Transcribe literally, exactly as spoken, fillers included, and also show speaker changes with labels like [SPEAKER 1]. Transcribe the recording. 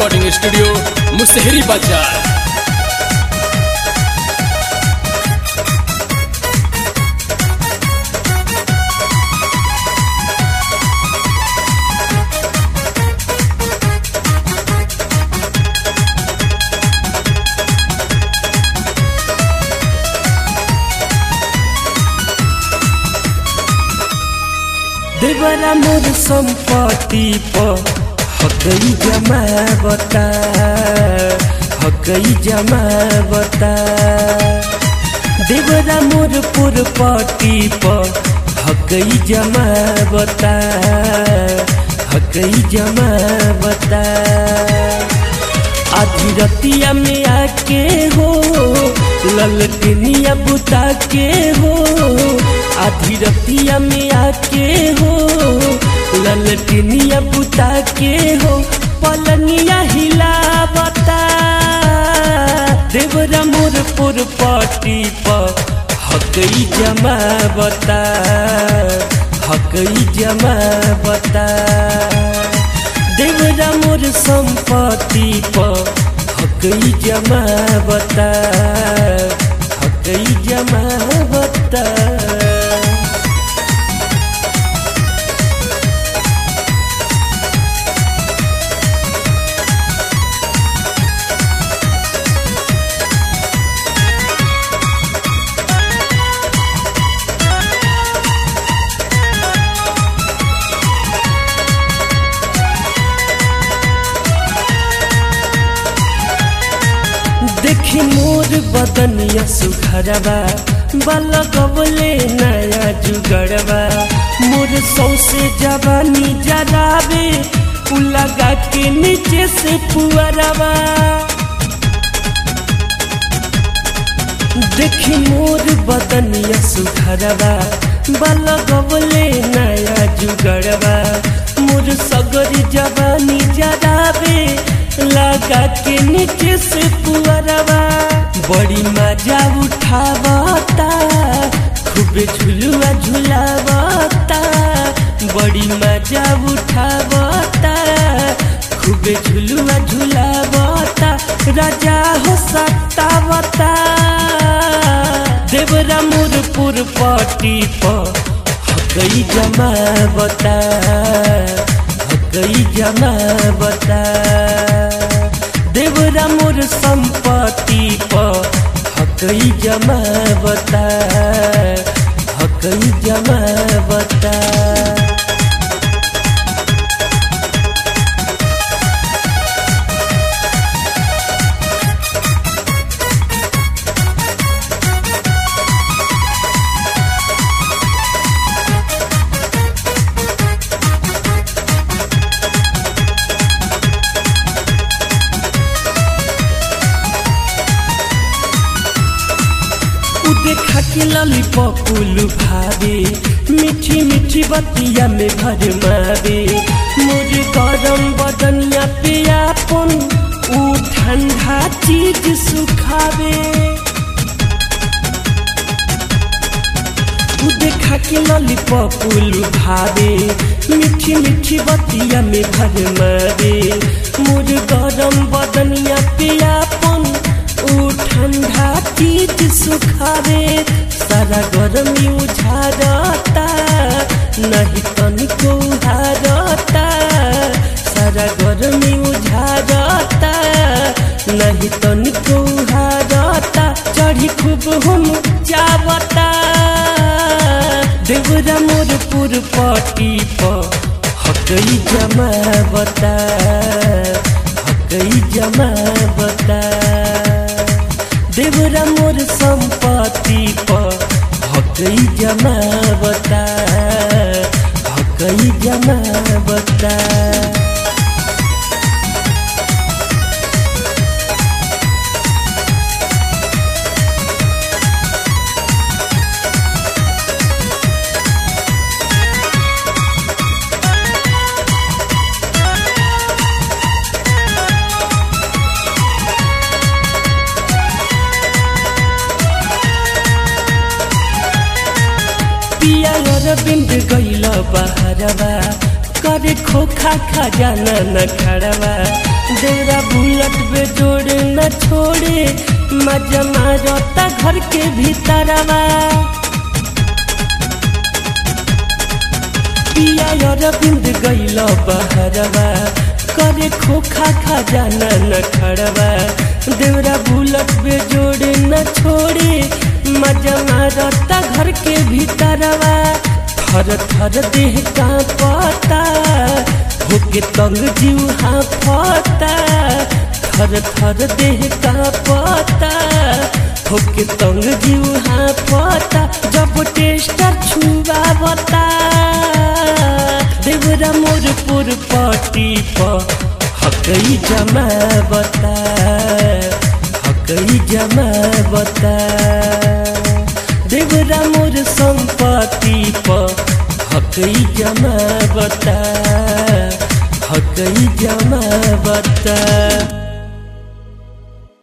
[SPEAKER 1] Recording studio Musahari बाजार।
[SPEAKER 2] देवरा मोर संपत्ति पर हकई जमावता हकई जमावता देवरा मोर पुरपति पर हकई जमावता हकई जमावता आधी रतिया में आके हो ललटनिया बुता के हो आधी रतिया में आके हो ललटनिया बुता के हो पलनिया हिलावता देवरा मोर पुरपति पर हकई जमावता हकई जमावता देवरा मोर संपत्ति पर हकई जमावता हकई जमावता। देखी मोर बदनिया सुघरवा बलगवले नया जुगड़वा मोर सौसे जवानी जरावे लगा के नीचे से पुअरवा देखी मोर बदनिया सुघरवा बलगवले नया जुगड़वा मोर सगरी जवानी जरावे लगा के नीचे से पुअरवा बड़ी मजा उठावता खूबे झुलुआ झुलावता बड़ी मजा उठावता खूबे झुलुआ झुलावता राजा हो सतावता देवरा मोर पुरपति पर हकई जमावता हकई जमावता देवरा मोर संपत्ति पर हकई जमावता हकई जमावता। देखा के लॉलीपॉपुल भावे मीठी मीठी बतिया में भर मावे मोर गरम बदनिया पे आपन ऊ ठंडा चीज सुखावे ऊ देखा के लॉलीपॉपुल भावे मीठी मीठी बतिया में भर मावे मोर गरम बदनिया पे आपन ऊ ठंडा चीज सुखावे सारा गर्मी उझारता नहीं तनिको उहारता सारा गर्मी उझारता नहीं तनिको उहारता चढ़ी खूब हम जावता देवरा मोर पुरपति पर हकई जमावता हकई जमावता देवरा मोर संपत्ति पर हकई जमावता हकई जमावता। बिंद गईल बहरवा करे खोखा खजाना न खड़वा देवरा बुलट पे जोड़ न छोड़े मजा मारता घर के भीतरवा पिया अरविंद गइल बहरवा करे खोखा खजाना न खड़वा देवरा बुलट पे जोड़ न छोड़े मजा मारता घर के भीतरवा थर थर देह का पता होके तंग जीव हाफता थर थर देह का पता होके तंग जीव हाफता जब टेस्टर छुआ बता देवरा मोर पुर पाटी पर हकई जमा बता हकई जमा बता देवरा मोर संपत्ति पर हकई जमा बता हकई जमा बता।